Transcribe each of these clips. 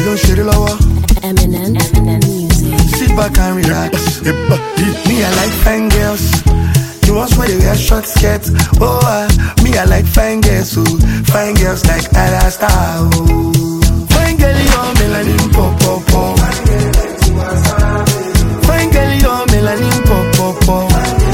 don't share the lower. Eminem music. Sit back and relax. Me, I like fine girls. The ones where they wear short skirts. Oh, me, I like fine girls. So fine girls like Ada Star. Oh, fine girl, you're melanin pop pop pop. Fine girl, you're melanin pop pop pop.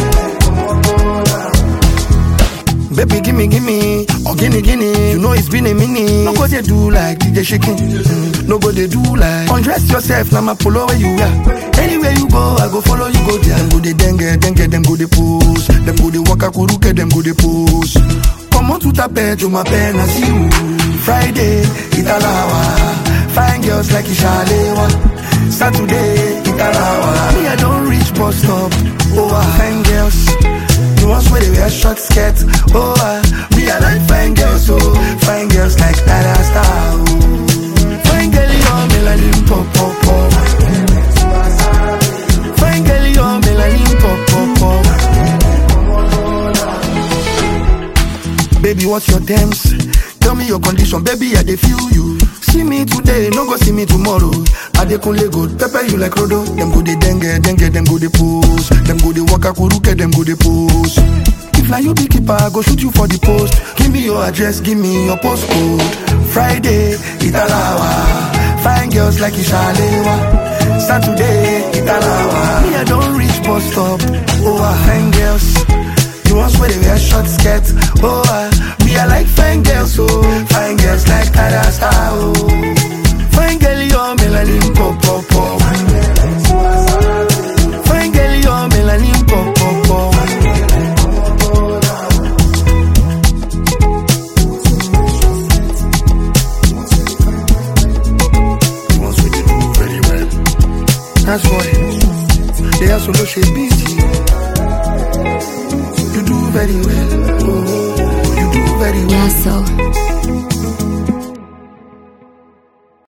Baby, gimme, or guinea. You know it's been a minute. No go they do like DJ shaking. No go they do like undress yourself. Now my polo where you are. Anywhere you go, I go follow you go there. Them go they dengue, them go they pose. Them go they waka kuruke, them go they pose. Come on to tape, to my pen, I see you. Friday, Italawa. Fine girls like Ishalewa. Saturday, Italawa. Me, I don't reach bus stop. Oh, fine girls. The ones where they wear short skirts. Oh, me, I like fine girls. Oh, fine girls like Ada Star. Oh, fine girl, you're melanin pop pop pop. Fine girl, you're melanin pop pop pop. Baby, what's your terms? Tell me your condition, baby, I dey feel you. See me today, no go see me tomorrow. I dey kunle go, pepper you like Rodo. Them go dey dengue, them go dey pose. Them go dey waka kuruke, them go dey pose. If na you be keeper, I go shoot you for the post. Give me your address, give me your postcode. Friday, Italawa. Fine girls like Ishalewa. Saturday, Italawa. Me, I don't reach bus stop. Oh, fine girls. The ones where they wear short skirts. Oh, me, I like fine girls. Oh, fine girls like Ada Star. Oh, fine girl, you're melanin pop pop pop. Fine girl, you're melanin pop pop pop. The ones where they do very well. That's why they are so low, she busy. You do very well. Oh, you do very well. Yeah, so